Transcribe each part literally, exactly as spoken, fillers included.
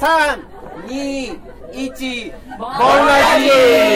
さん、に、いち、ボンラジ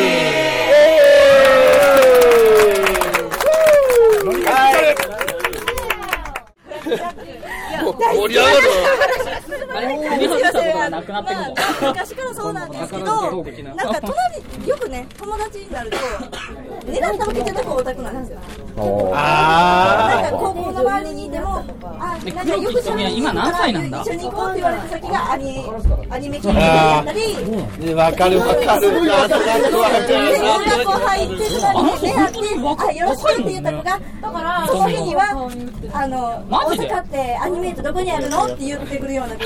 盛り上がるあれ見せたことがなくなってるのか、まあ、昔からそうなんですけどなんか隣よくね友達になると狙ったわけじゃなくオタクなんですよ。あなんか高校の周りにいてもあなんかよくしゃべる今何歳なんだ一緒に行こうって言われた先がアニアニメ系だったりわかるわかる音楽入ってるのに出会ってあよろしくって言った子がその日にはあの大阪ってアニメートどこにあるのって言ってくるような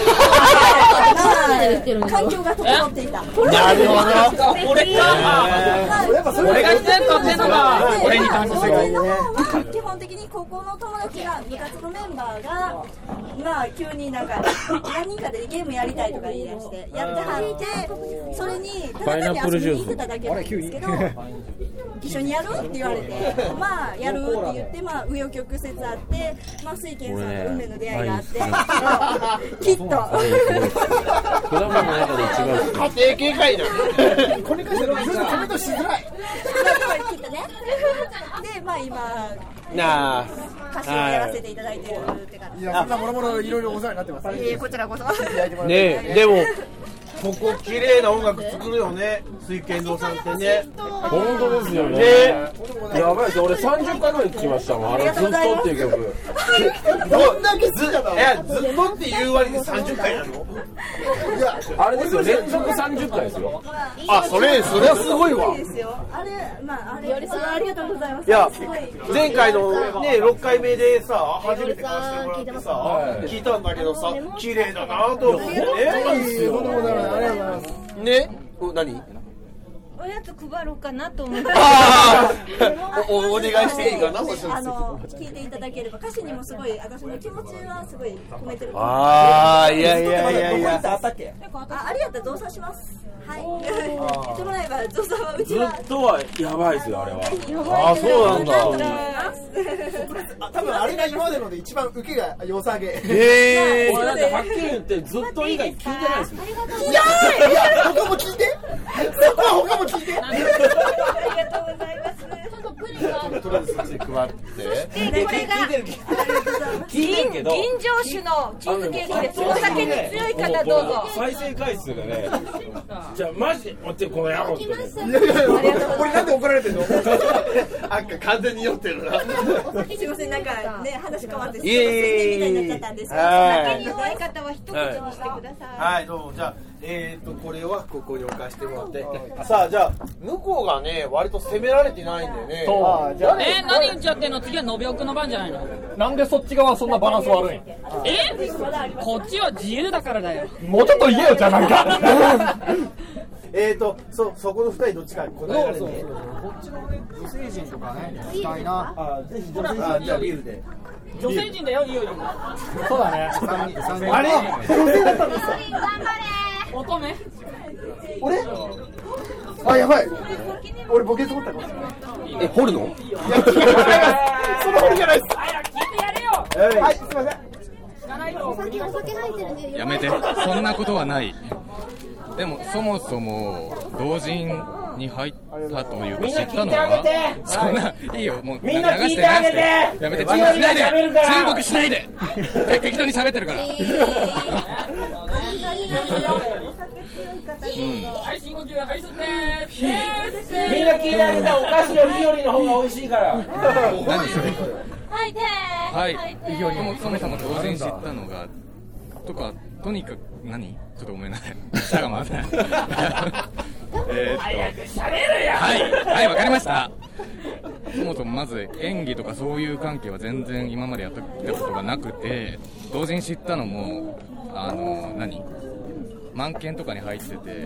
環境が整っていた。 なるほど。 俺か俺がしてんのってのが俺に感じする。 基本的に高校の友達が部活のメンバーがまあ急になんか何人かでゲームやりたいとか言い出してやってはってそれにただ単に遊びに行ってただけなんですけど一緒にやるって言われてまあやるって言ってまあ紆余曲折あってまあ水拳さんと運命の出会いがあってきっと果物の中で一番家庭警戒なこれからコメントしづらいきっとねでまあ今なあ歌詞をやらせていただいてるって感じ。 いやそんなもろもろいろいろお世話になってます。 えー、こちらこそねえでもここ綺麗な音楽作るよね水拳堂さんってね。 本当ですよね。 ねやばいですよ俺さんじゅっかいぐらい聞きましたもんあれずっとっていう曲。 どんだけずいやずっとっていう割にさんじゅっかいなの。 いやあれですよ連続さんじゅっかいですよ。 あそれそれはすごいわ。 いいですよ。あれまああれありがとうございます。 いや前回のねろっかいめでさ初めて買わせてもらってさ、はい、聞いたんだけどさ綺麗だなと思ってね。ね、何？ おやつ配ろうかなと思ってお, お, お願いしていいかな。 あの聞いていただければ歌詞にもすごい私の気持ちはすごい込めてる。 ああいやいやいやいや。 あありがとう増産します。はい言ってもらえば増産はうちはずっとはやばいですよあれは。 あそうなんだ。多分あれが今までので一番受けが良さげ。 へえ。 俺だってはっきり言ってずっと以外聞いてないですもん。 いやいや他も聞いて。そこは他も聞いて。 ありがとうございます。 とりあえずそっちに配って。 でこれが銀銀城酒のチーズケーキです。お酒に強い方どうぞ。 再生回数がね。じゃあマジで待ってこの野郎って。いやいや俺なんで怒られてんの。 あんか完全に酔ってるな。 すいませんなんかね話変わってすいえいえいえみたいになっちゃったんですけど。 酒に弱い方は一口にしてください。 はいどうもじゃあえーとこれはここに置かしてもらってさあじゃあ向こうがね割と攻められてないんでね。 そうじゃあえー、何言っちゃってんの。次はのびおくの番じゃないの。 なんでそっち側はそんなバランス悪いん。 えこっちは自由だからだよ。 もうちょっと言えよじゃあなんかえーとそそこの二人どっちか答えられるね。 こっちのね女性陣とかね聞きたいな。 あぜひ女性陣じゃあビールで。 女性陣だよいいよいいよ。 そうだね。 あれ女性だったんですか。 乙女俺あやばい俺ボケそうったかもしれない。 え掘るの。 いやその掘りじゃないです。 早く聞いてやれよ。 はいすいません。 知らないとお酒お酒入ってるんでやめてそんなことはない。でもそもそも同人に入ったというか知ったのはそんないいよもうみんな聞いてあげてやめて注目しないで注目しないで適当に喋ってるから、 はい深呼吸はい吸ってみんな聞いてあげたお菓子よりよりの方が美味しいから何それはいてはいそもそもそも同人知ったのがとかとにかく何ちょっとごめんなさい下がまずいえーっと早く喋るよ。 はいはいわかりました。そもそもまず演技とかそういう関係は全然今までやったことがなくて同時に知ったのもあの何満研とかに入っててで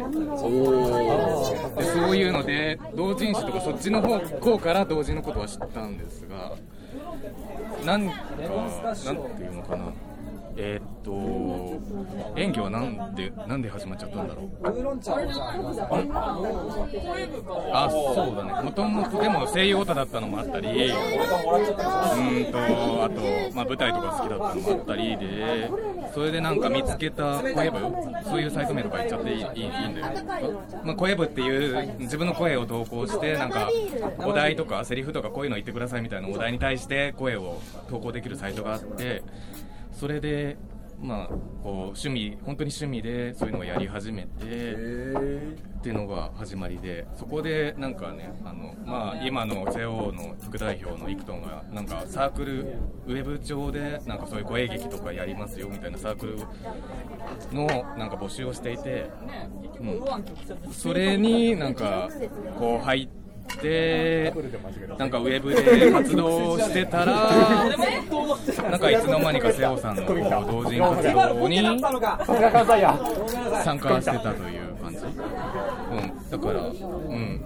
そういうので同人誌とかそっちの方向から同人のことは知ったんですがなんかなんていうのかなえー、っと演技はなんでなんで始まっちゃったんだろう。あ、そうだね。もともとでも声優オタだったのもあったり、うんとあとまあ舞台とか好きだったのもあったりで、 それでなんか見つけた声部、そういうサイト名とか言っちゃっていい、いい、いいんだよ、まあ、声部っていう自分の声を投稿して、なんかお題とかセリフとかこういうの言ってくださいみたいなお題に対して声を投稿できるサイトがあって、それでまあ、こう趣味本当に趣味でそういうのをやり始めてっていうのが始まりで、そこでなんかね、あの、まあ、今の ジェイオー の副代表のイクトンがなんかサークルウェブ上でなんかそういう声劇とかやりますよみたいなサークルのなんか募集をしていて、うん、それになんかこう入ってで、なんかウェブで活動してたら、なんかいつの間にか瀬尾さんの同人活動に参加してたという感じ、うん、だから、うん、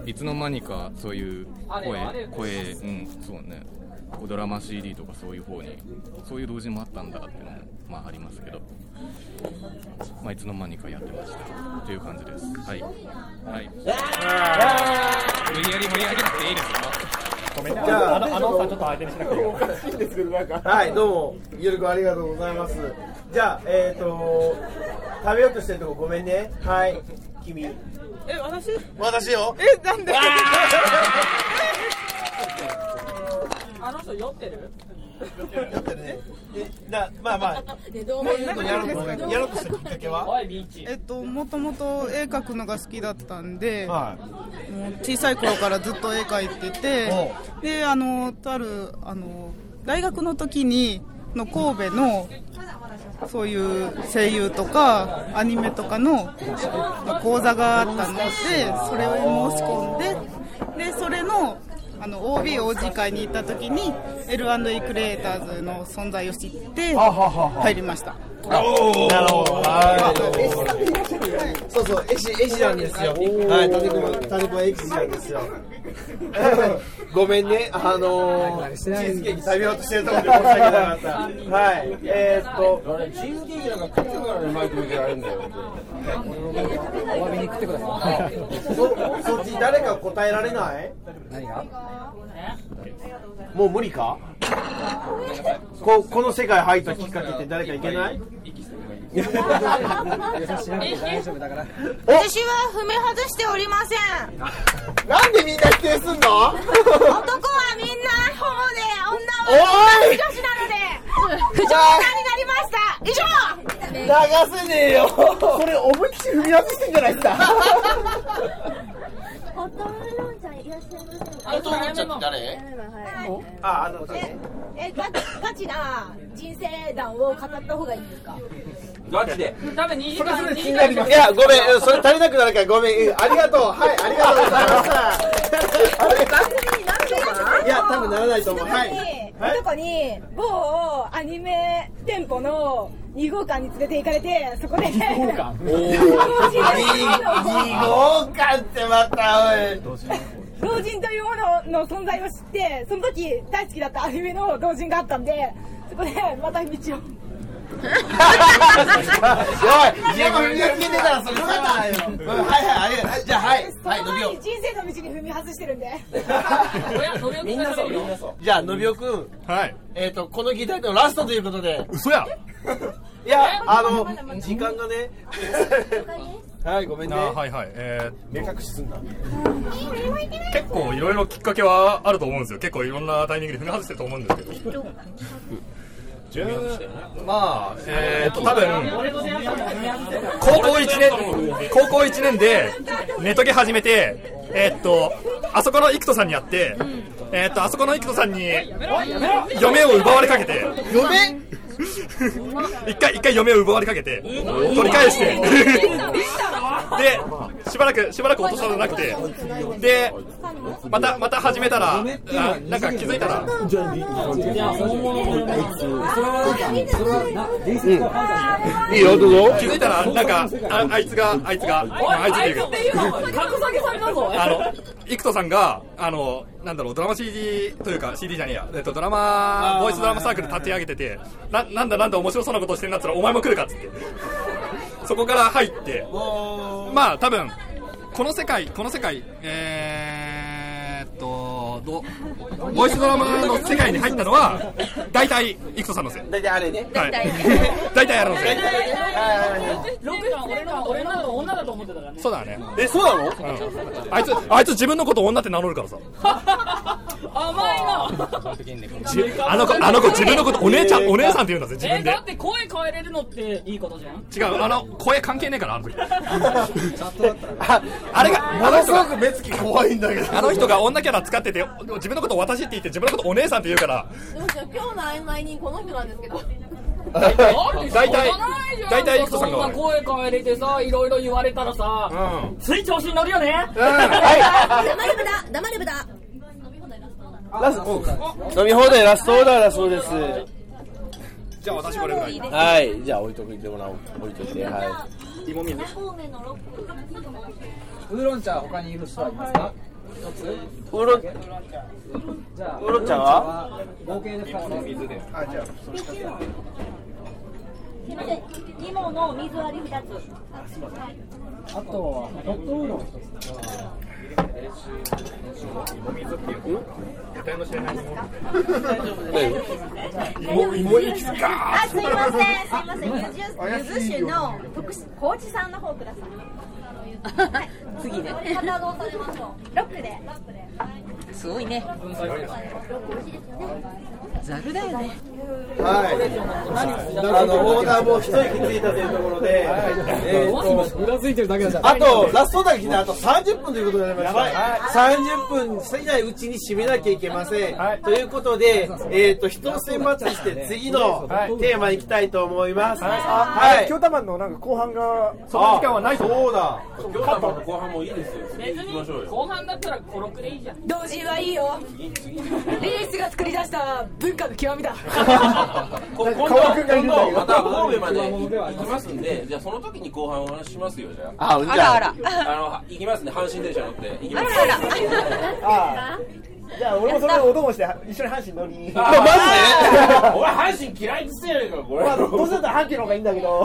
いつの間にかそういう声、声、うん、そうね、ドラマ シーディー とかそういう方に、そういう同人もあったんだっていうのも、まあ、ありますけど、まあ、いつの間にかやってましたという感じです。はい。はい。無理やり盛り上げなくていいですよ。ごめんね。じゃあ、あの、あのさんちょっと相手にしなくていいよ。 おかしいんですけど、なんか。はい、どうも、ゆるくありがとうございます。じゃあ、えっと、食べようとしてるとこごめんね。はい、君。え、私？私よ。え、なんで？ あの人酔ってる？ 酔ってるね。な、まあまあ、もうちょっとやろうと、やろうとしたきっかけは？ えっと、もともと絵描くのが好きだったんで、はい、もう小さい頃からずっと絵描いてて、で、あの、とある、あの、大学の時に、の神戸の、そういう声優とかアニメとかの講座があったので、それを申し込んで、で、それの、あの オービー 王子会に行った時に エルアンドイー クリエイターズの存在を知って入りました。 なるほど。そうそう、絵師、絵師なんですよ。はい、種子は、種子は絵師なんですよ。ごめんね、あのー、チーズケーキ食べようとしてるところで申し訳なかった。はい、えーっと、 チーズケーキなんか食ってからマイク向けられるんだよ。お詫びに食ってください。 そ、そっち誰か答えられない？ 何が？ もう無理か？こ, この世界入ったきっかけって誰かいけない？ 私は踏み外しておりません。 なんでみんな否定すんの？男はみんなホモで、女は女子なので不条理になりました。以上。 流せねえよ。それ思いっきり踏み外してんじゃないですか。 ホットメロンちゃんいらっしゃいませんか？ ホットメロンちゃんって誰？あ、あのえ、え、ガチ、ガチな人生談を語った方がいいんですか？ ガチで。 多分にじかん。 それそれ気になります。いや、ごめん、それ足りなくなるからごめん。ありがとう。はい、ありがとうございました。 番組になってるかな？ いや、多分ならないと思う。はい。 どこに某アニメ店舗のに号館に連れて行かれて、そこでに号館おーに号館ってまたおい同人というものの存在を知って、その時大好きだったアニメの同人があったんで、そこでまた道をおい、自分が聞いてたらそれそうだよ。はいはい、ありじゃあはいはい、のびお。 人生の道に踏み外してるんで。 みんなそう、みんなそう。じゃあのびおくん、はい。えっとこのギターのラストということで。 嘘や。 いや、あの時間がね。はい、ごめんね。 はいはい。えー、目隠しすんだ。 結構いろいろきっかけはあると思うんですよ。結構いろんなタイミングで踏み外してると思うんですけど。まあ、えー、っと多分高校いちねん高校いちねんでネトゲ始めて、えー、っとあそこのイクトさんに会って、えー、っとあそこのイクトさんに嫁を奪われかけて嫁一回一回嫁を奪われかけて取り返してでしばらくしばらく落とさなくてでまたまた始めたらあなんか気づいたらいいよどうぞ気づいたらなんか あ, あいつがあいつがあいつっていうあのイクトさんがあのなんだろうドラマ シーディー というか シーディー じゃねえや、えっと、ドラマボイスドラマサークル立ち上げてて な, なんだなんだ面白そうなことをしてんだったらお前も来るかっつってそこから入ってまあ多分この世界この世界えー、っとのどボイスドラマの世界に入ったのは大体生田さんのせい。 大体あれね。 はい。大体あれのせい。 ロケさん俺の俺の女だと思ってたからね。 そうだね。 え、そうなの？ あいつあいつ自分のこと女って名乗るからさ。 甘いな。 あの子あの子自分のことお姉ちゃんお姉さんって言うんだぜ自分で。 えだって声変えれるのっていいことじゃん。 違うあの声関係ねえからあの時。 あ、 あれがものすごく目つき怖いんだけど。 あの人が女キャラ使ってて自分のこと私って言って自分のことお姉さんって言うから。 どうしよう今日の曖昧にこの人なんですけど。 大体大体大体生田さんがそんな声変えれてさいろいろ言われたらさ、うん、つい調子に乗るよね。 うん、はい。黙れ豚黙れ豚。 ラスト飲み放題ラストオーダーだそうです。 じゃあ私これぐらい。 はい、じゃあ置いといてもらおう。置いといて、はい。 芋水。 ウーロン茶他にいる人はいますか？ ウーロン、 じゃあウーロン茶は合計でふたつ水で。 あ、じゃあすみません、芋の水割りふたつ。 あとはホットウーロンひとつ。 芋水っていう。得体の知れない芋芋エキスか。 あ、すいません、すいません、ゆずゆず酒の特殊高知産の方ください。はい、次ね。片どうされましょう。ロックで。ロックで。 すごいね。ざるだよね。 はい。あのオーダーも一息ついたというところで、えーとうなずいてるだけだじゃん。 あとラストだけ来てあとさんじゅっぷんということになりました。さんじゅっぷん過ぎないうちに締めなきゃいけません。ということで、えーと人を選抜して次のテーマに行きたいと思います。 はい。京太マンのなんか後半がその時間はない。 そうだ。 今日の後半もいいですよ。 別に後半だったらコロクでいいじゃん。 同時はいいよ。レースが作り出した文化の極みだ。 今度今度また神戸まで行きますんで、じゃあその時に後半お話ししますよ。じゃあ。 あ、じゃああらあの行きますね。阪神電車乗って行きます。 あらああじゃあ俺もそれでお供して一緒に阪神乗りに。 マジで？ 俺阪神嫌いっつってやるからこれ。 まあどうせだったら阪急の方がいいんだけど。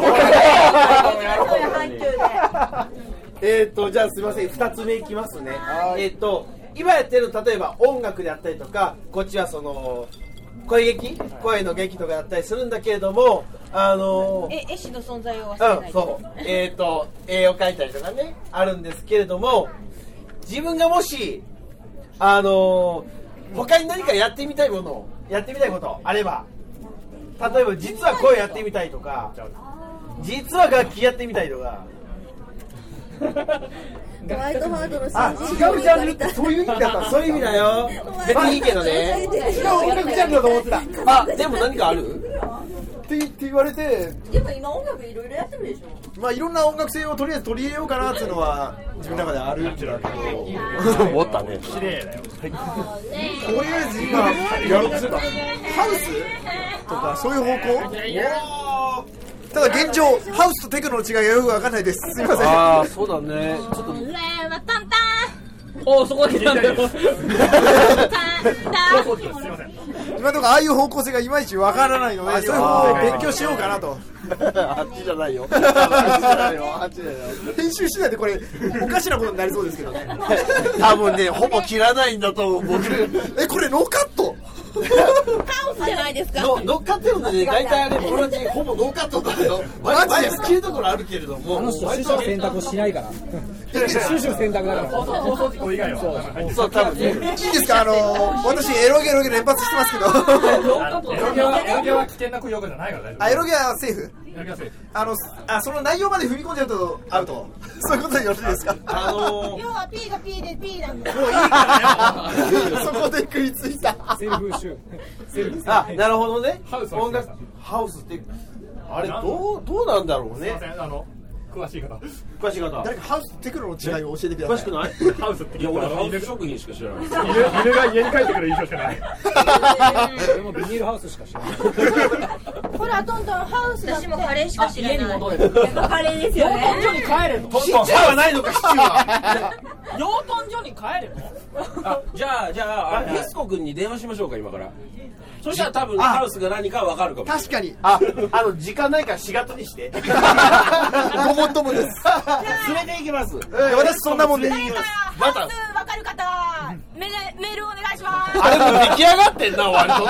えーとじゃあすみません、ふたつめいきますね。えーと今やってる例えば音楽であったりとか、こっちはその声劇、声の劇とかだったりするんだけれども、あのえ絵師の存在を忘れない。 うん、そうえーと絵を描いたりとかねあるんですけれども、自分がもしあの他に何かやってみたいものやってみたいことあれば、例えば実は声やってみたいとか、実は楽器やってみたいとか。 ホワイトハートのあ、 新違うジャンルってそういう意味だった。 そういう意味だよ。別にいいけどね。 違う音楽ジャンルだと思ってた。 あ、でも何かある？ ってって言われて、 でも今音楽いろいろやってるでしょ。 まあいろんな音楽性をとりあえず取り入れようかなっていうのは自分の中であるんだけど。 思ったね。 綺麗だよ。 とりあえず今やろうとしてたハウスとかそういう方向？ただ現状ハウスとテクノの違いがよくわかんないです。すみません。 ああ、そうだね。ちょっと。 レーはタンタおお、そこで来たんだよ。 今のところああいう方向性がいまいちわからないので、そういう方向を勉強しようかなと。 あっちじゃないよ。あっちじゃないよ。あっちじゃないよ。 編集しないでこれおかしなことになりそうですけどね。 多分ね、ほぼ切らないんだと思う。僕。 え、これノーカット？ カオスじゃないですか。 の乗っかってるので、大体あれ、このうちほぼノーカットだけど、マジで切るところあるけれども、 あの人終始選択をしないから。終始選択だから。 放送事故以外は。 そう、多分ね。 いいですか、あの私エロゲロゲ連発してますけど。 エロゲはエロゲは危険な用語じゃないから大丈夫。 あ、エロゲはセーフ。 エロゲはセーフ。あのあその内容まで踏み込んじゃうとアウト。そういうことでよろしいですか。 あのー、 要は P が P で P なんで。 もういいからよ。そこで食いついた。 セルフ集。 あ、なるほどね。 ハウス音楽ハウスってあれどうどうなんだろうね。 あの詳しい方。 詳しい方。 誰かハウスとテクノの違いを教えてください。 詳しくない？ ハウスっていや俺ハウス食品しか知らない。 犬が家に帰ってくる印象しかない。 俺もビニールハウスしか知らない。 ほらトントンハウスだって。私もカレーしか知らない。 家に戻れる。 カレーですよ養ね。 豚所に帰れるの？ シチューはないのか、シチューは。 養豚所に帰れるの？ あ、じゃあじゃあフェスコ君に電話しましょうか今から。そしたら多分ハウスが何かわかるかも。 確かに。 あ、あの時間ないからしがとにして。 ごもっともです。 連れて行きます。 私そんなもんで。 ハウスわかる方メールメールお願いしまあれも出来上がってんな割とな。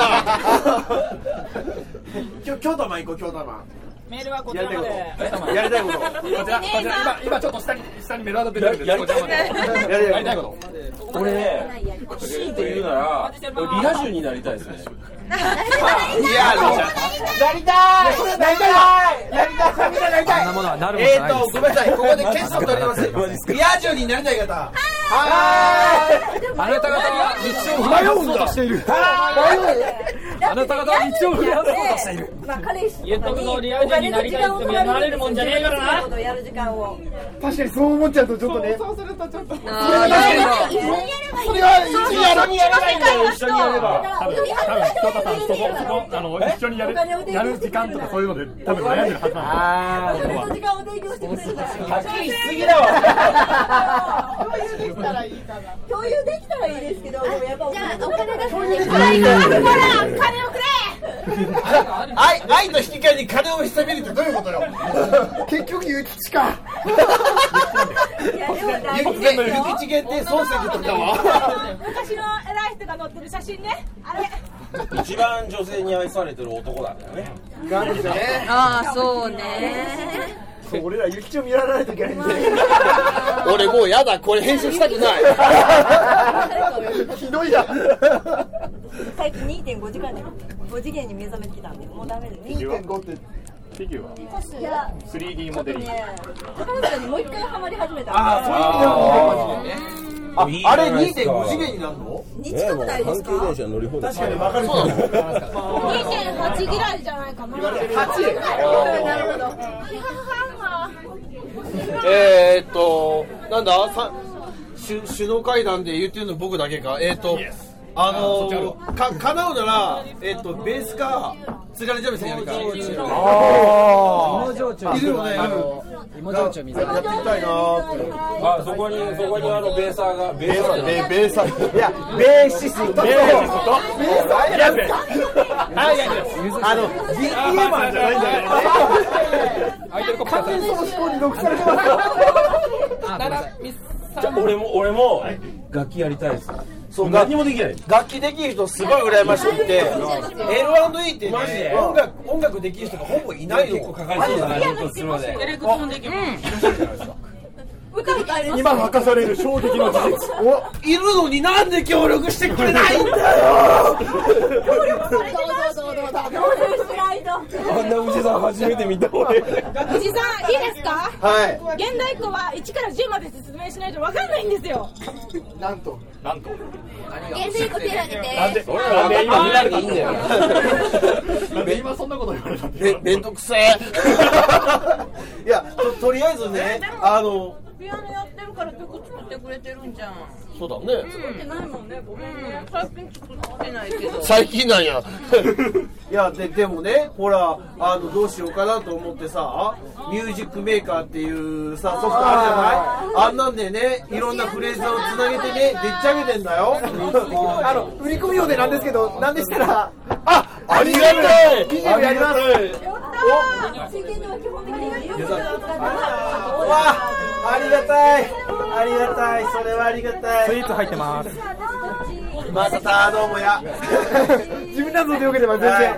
京京都マン行こう京都マン。 メールはこちらまで。 やりたいこと。 こちらこちら今今ちょっと下に下にメールアドレス出てるんで、こちらまで。やりたいこと。 俺ね、強いて言うならリハ中になりたいですね。 いや、なりたいなりたいなりたいそんなものはなるものえーないです。 と、ごめんなさい、ここで決勝取ります。リア充になりたい方。はあなた方は道を踏み外そうとしている。あなた方は道を踏み外そうとしている。 まあ彼氏言っとくぞ、リア充になりたいってなれるもんじゃねえからな。 ことをやる時間を。 確かにそう思っちゃうとちょっとね。 そうするとちょっと。 それは一緒にやらないんだよ。一緒にやれば。 多分多分京太さんそこそこあの一緒にやるやる時間とかそういうので多分悩んでるはずなんで。 その時間を提供してくれるから。 っきりしすぎだわ。 共有できたらいいですけど、でもやっぱお金がほら金をくれ。 愛愛と引き換えに金をしためるってどういうことよ。 結局諭吉か。 全部諭吉限定漱石とかは。 昔の偉い人が載ってる写真ね。あれ。 一番女性に愛されてる男なんだよね。 なんですよね。 ああ、そうね。 俺ら諭吉を見られないといけないんで。 俺もうやだ、これ編集したくない。 ひどいな。 最近 にてんご 時間でご次元に目覚めてきたんで、もうダメです。 にてんご ってフィギュアいや、 スリーディー モデル。 ね、宝塚にもう一回ハマり始めた。 ああ、そういう意味ではあ、あれ にてんご 次元になるの？ に近くないですか？ 阪急電車乗り放題。 確かに分かる。そうだ。 にてんはち ぐらいじゃないかな。 はち。 なるほど。 えーっと、なんださ首首脳会談で言ってるの僕だけか。えーっと、あのー、か叶うなら、えーっと、ベースか津軽三味線やるか。 芋焼酎いるよね。 芋焼酎水やってみたいなーって。 あ、そこにそこにあのベーサーがベーサーベベーサーいやベーシストベーシストベーサーやべあいやいやあの ビーティーエム じゃないんだよね。 空いてるコップ完全にその思考に毒されてますよ。 じゃあ俺も俺も楽器やりたいです。そう何もできない。 楽器できる人すごい羨ましくて エルアンドイー ってマジでね音楽音楽できる人がほぼいないの。 結構かかりそうだな。ちょっとすみません。 エレクトーンできます。 歌歌える。 今明かされる衝撃の事実。 おいるのになんで協力してくれないんだよ。 協力されてますし、協力しないと。 あんな牛さん初めて見た俺。 藤さんいいですか？ はい現代っ子はいちからじゅうまで説明しないとわかんないんですよ。 なんとなんと現代っ子手挙げて。 なんで俺らね今見られていいんだよ。 なんで今そんなこと言われたんですか。 めめんどくせえ。いや と, とりあえずねあのピアノやってるから曲作ってくれてるんじゃん。 そうだね。 作ってないもんね。ごめんね。最近作ってないけど。 最近なんや。いやででもねほらあのどうしようかなと思ってさミュージックメーカーっていうさソフトあるじゃない。あんなんでねいろんなフレーズをつなげてねでっち上げてんだよ。 あの売り込み用でなんですけどなんでしたらあありがたい。 ビジュアルやります。 水源では基本的に有料わありがたいありがたいそれはありがたい。 スイーツ入ってます。 まさたどうもや。 自分などでよければ全然、 はい、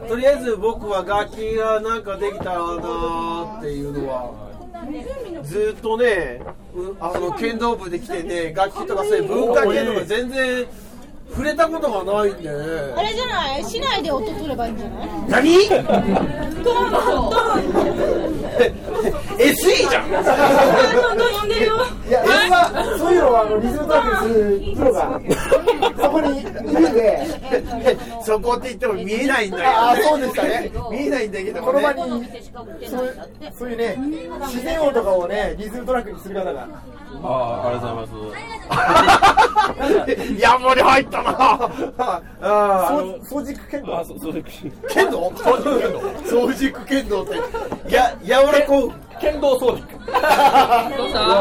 とりあえず僕は楽器がなんかできたらなーっていうのはずっとねあの剣道部で来てね楽器とかそういう文化系とか全然触れたことがないんでね。 あれじゃない？市内で音取ればいいんじゃない？ 何？ ドーンドーンエスイー じゃん。 どんどん呼んでるよ。 いや、はそういうのはあのリズムトラックするプロがそこにいるんで。 そこって言っても見えないんだよ。 ああ、そうですかね。 見えないんだけどもね。 この場にそういうそういうね自然音とかをねリズムトラックにする方が。 ああ、ありがとうございます。 山に入ったな。あ掃除剣道。 あ、そうそうです。 剣道？掃除剣道ってや柔らこう剣道掃除。 どうした？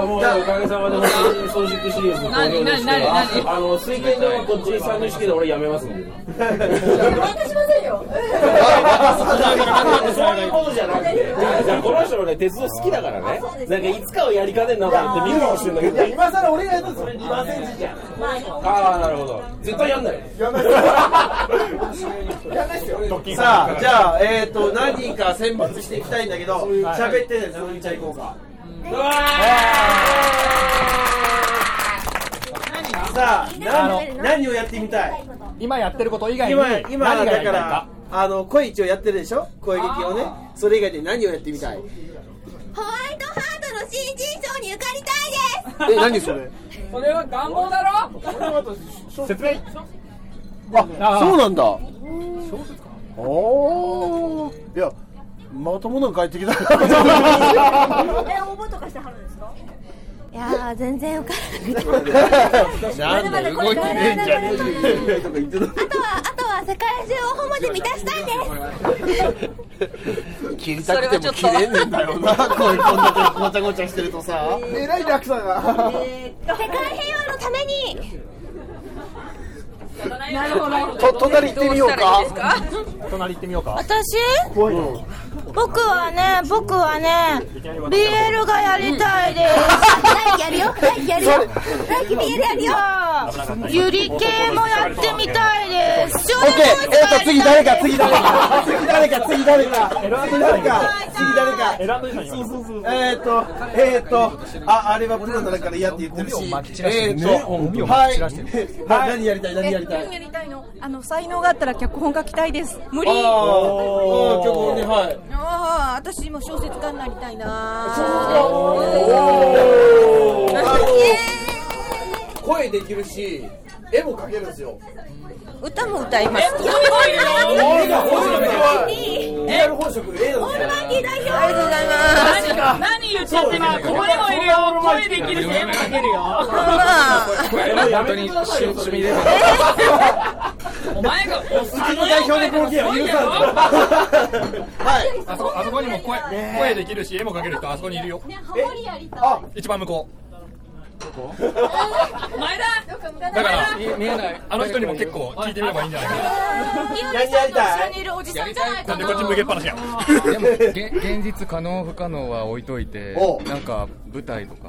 もうおかげさまで掃除シリーズ好評でして、あの水拳ではこっちさんの式で俺やめますんで。 参加しませんよ。 よ。 そういうことじゃなくて、じゃあこの人のね鉄道好きだからね。なんかいつかはやりかねんなと思って見るかもしれないけど。 今更俺がやったらそれにパーセントじゃん。 ああなるほど。絶対やんない。 やんない。やんないですよ。さあじゃあえっと何人か選抜していきたいんだけど、喋ってねそのみちゃん行こうか。うわさあ何何をやってみたい？ 今やってること以外に今何今がやりたいだからか。 あの声一応やってるでしょ？声劇をね。それ以外で何をやってみたい？ ホワイトハートの新人賞に受かりたいです。 え何それ？ それは願望だろ。 説明。 あそうなんだ。おお。いやまともなの帰ってきた。 え応募とかしてはるんですか？ いやー全然受からなくて。 なんで動いてねえんじゃねえ。 あとはあとは世界中をホモで満たしたいです。 切りたくても切れんねんだよな。こういうこんだけごちゃごちゃしてるとさ。えらい楽さが。 世界平和のために。 なるほど。 と隣行ってみようか。 隣行ってみようか。 私？僕はね、僕はね、ビーエル がやりたいです。来期やるよ、来期やるよ。来期 ビーエル やるよ。ゆり系もやってみたいです。 オッケー。えっと次誰か次誰か次誰か次誰か次誰か次誰か。 選んどいたんや。 そうそうそう。えっとえっとああれはプロだから嫌って言ってるし。えっとはい何やりたい何やりたい。 何やりたいの？あの才能があったら脚本書きたいです。無理。 ああ脚本ねはい。 ああ私も小説家になりたいな。 声できるし絵も描けるんですよ。 歌も歌います。 リアル本職 A なんですよ。 オールマイティー代表。 ありがとうございます。 何言っちゃってんの？声もいるよ。声できるし絵も描けるよ。 本当に趣味レベル。 お前がうちの代表の光景は許さん。はい。 あそこあそこにも声声できるし絵も描ける人あそこにいるよ。 あ一番向こう。 前だ。 だから見えないあの人にも結構聞いてみればいいんじゃないかな。 何やりたい？ いるおじさんじゃないかなんでこっち向けっぱなしや。 でもげ現実可能不可能は置いといてなんか舞台とか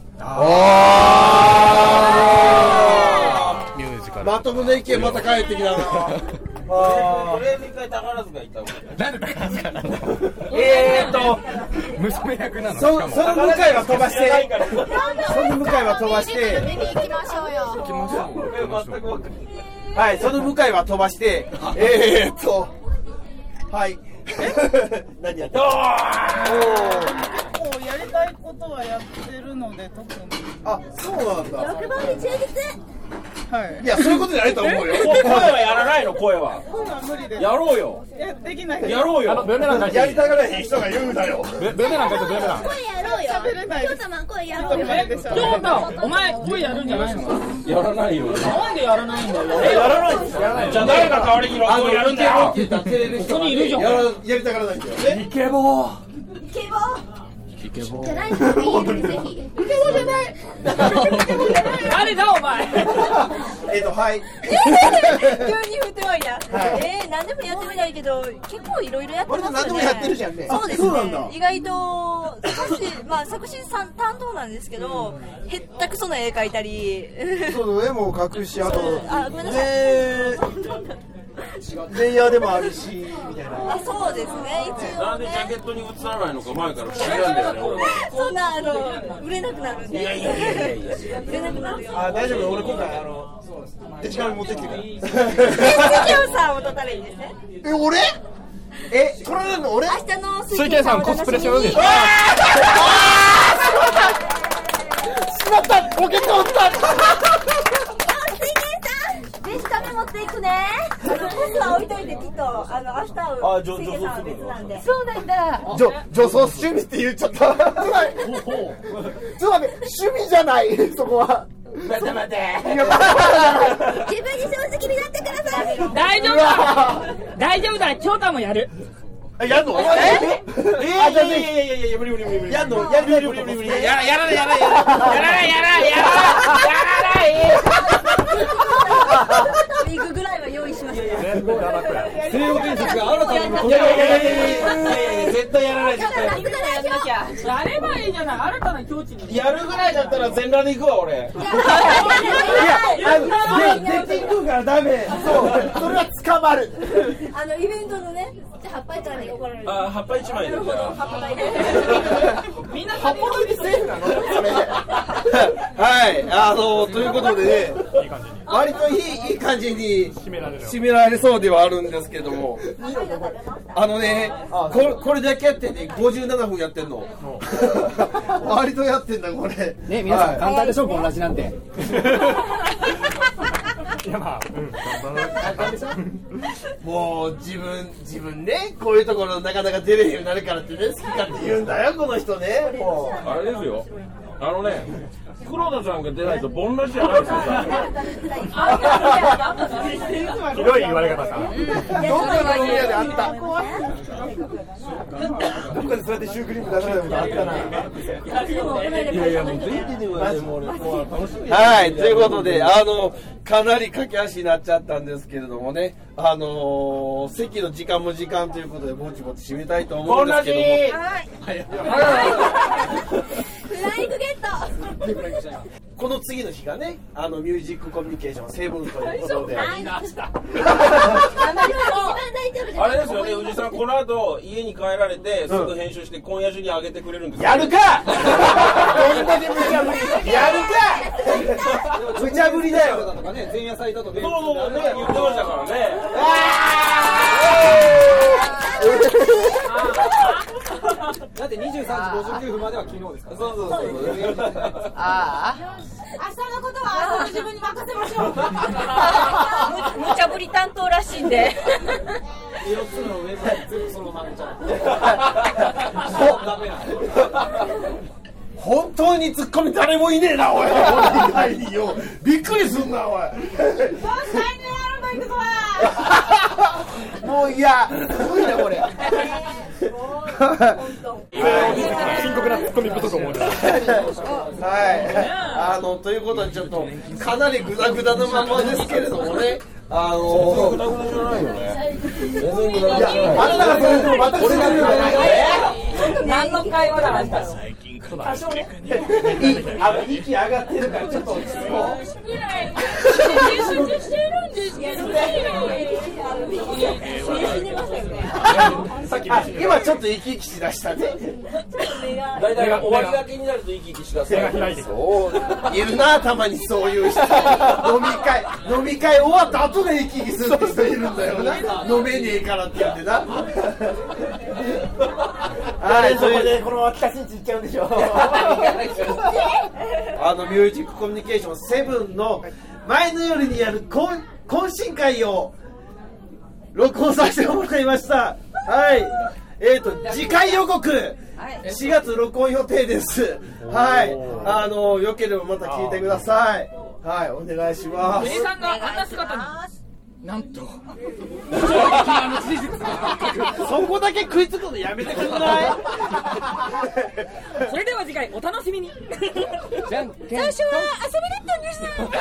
ミュージカルまともな意見また帰ってきたな。 これ一回宝塚行った方がいい。 なんで宝塚なの？ えーっと娘役なの。 そその向かいは飛ばしてその向かいは飛ばして見に行きましょうよ。 行きましょう行きましょう。 はいその向かいは飛ばしてえーっとはい何やった？ 結構やりたいことはやってるので特に。 あそうなんだ。 欲望に忠実。 はい。 いやそういうことじゃないと思うよ。 声はやらないの声は。 そんなん無理です。 やろうよ。 えできないです。 やろうよ。 ブーメラン書いて。 やりたがらへん人が言うなよ。 ブーメラン書いてブーメラン。 声やろうよ。 喋れない京太マン声やろうよ。 でしょ。 ちょっとお前声やるんじゃないの？ やらないよ。 なんでやらないんだよ。 えやらないんですよ。じゃあ誰が代わりに録音やるんだよ。 って言ったら照れる人がここにいるじゃんやらやりたがらないんだよね。 イケボー。 イケボイケボじゃないですか。ビーエル ぜひ。イケボじゃない。 誰だお前。 えっとはい。 急に振ってはいな。えー、何でもやってみたいけど結構いろいろやってますよね。 俺も何でもやってるじゃんね。 そうですそうなんだね。意外と作詞まあ作詞さん担当なんですけど、へったくそな絵描いたり。 そう絵も描くしあとあごめんなさい。 でレイヤーでもあるしみたいな。 あそうですね一応なんでジャケットに映らないのか前から不思議なんだよね俺は。 そんなあの売れなくなるんで。 いやいやいやいやいや売れなくなるよ。 あ大丈夫俺今回あのデジカメ持ってきてから。 え次さんを撮ったらいいんですね。 え俺？え撮られるの俺？ 明日の水系さんコスプレしようでしょ。 しまったポケット折った。 デジカメ持っていくね。あのコスは置いといてきっとあの明日会う水系さんは別なんで。そうなんだ。 女女装趣味って言っちゃった。ちょっと待って趣味じゃないそこは。 待て待て。 自分に正直になってください。 大丈夫だ。大丈夫だ。京太もやる。 やんの？え？え？ あじゃあいやいやいやいや無理無理無理無理。 やんの？やりたいこと無理。 やらやらないやらないやらないやらないやらないやらない。 行くぐらいは用意しました。 西洋建設が新たないやいやいやいやいや絶対やらない絶対やらないやればいいじゃない、新たな境地に。 やるぐらいだったら全裸で行くわ俺。いやあの絶対行くからダメ。そうそれは捕まる。 あのイベントのね、葉っぱいたらね怒られる。 あ葉っぱ一枚で。 葉っぱいで。 みんな葉っぱだけセーフなの？それ。はい、あのということでね、割といいいい感じに締められる。締められそうではあるんですけども、あのね、これこれだけやってね、ごじゅうななふんやってんの。割とやってんだこれ。 ね、皆さん簡単でしょ、このラジなんて。いやまあ、うん、簡単でしょ。 もう自分自分ね、こういうところなかなか出れへんようになるからってね、好きかって言うんだよこの人ね。もうあれですよ。あのね、黒田さんが出ないとボンラジじゃないですよ。 ひどい言われ方さ。 どっかの飲み屋であった。どっかでそうやってシュークリーム出されたことあったな。いやいやもう全然でもないもう俺もう楽しみ。はい、ということであのかなり駆け足になっちゃったんですけれどもね、あのー、席の時間も時間ということでぼちぼち締めたいと思うんですけども。 フライングゲット。 この次の日がね、あのミュージックコミュニケーションセブンということで。 あれですよね、宇治さん、この後家に帰られてすぐ編集して今夜中に上げてくれるんですよ。 やるか。どんだけ無茶ぶり。やるか。無茶ぶりだよ。 前夜祭だとね。 そうそうね、言ってましたからね。 だってにじゅうさんじごじゅうきゅうふんまでは昨日ですから。 そうそうそう。 ああ、明日のことは明日の自分に任せましょう。無茶ぶり担当らしいんで。 よっつの上まで全部そのままじゃダメな。 本当にツッコミ誰もいねえなおい。びっくりすんなおい。もういやすごいなこれ。 深刻なツッコミことと思う。 はい、あのということでちょっとかなりグダグダのままですけれどもね、あのグダグダじゃないよね。全然グダグダじゃない。あなたがそれでもまたこれがグダグダじゃない。 何の会話なんだ。 多少ね、あの息上がってるからちょっと落ち着こう。今ちょっと生き生きしだしたね。 だいたい終わりがけになると生き生きしだす。 いるなたまにそういう人。飲み会飲み会終わった後で生き生きするって人いるんだよな。飲めねえからって言ってな。はい、それでこのまま北新地行っちゃうんでしょ。あのミュージックコミュニケーションセブンの前の夜にやる懇親会を録音させてもらいました。はい、えーと次回予告しがつ録音予定です。はい、あのよければまた聞いてください。はい、お願いします。 名さんがあんな姿になんとそこだけ食いつくのやめてくれない？ それでは次回お楽しみに。 最初は遊びだったんです。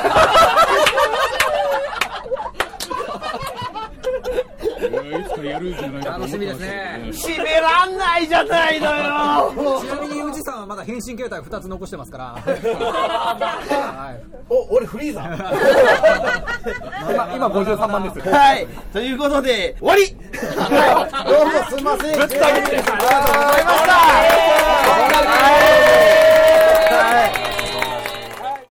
楽しみですね。 締めらんないじゃないのよ。 ちなみに宇治さんはまだ変身形態ふたつ残してますから。はい、 お、俺フリーザー。 今今ごじゅうさんばんです。 はい、ということで終わり。はい、どうもすみません。ありがとうございました。はい。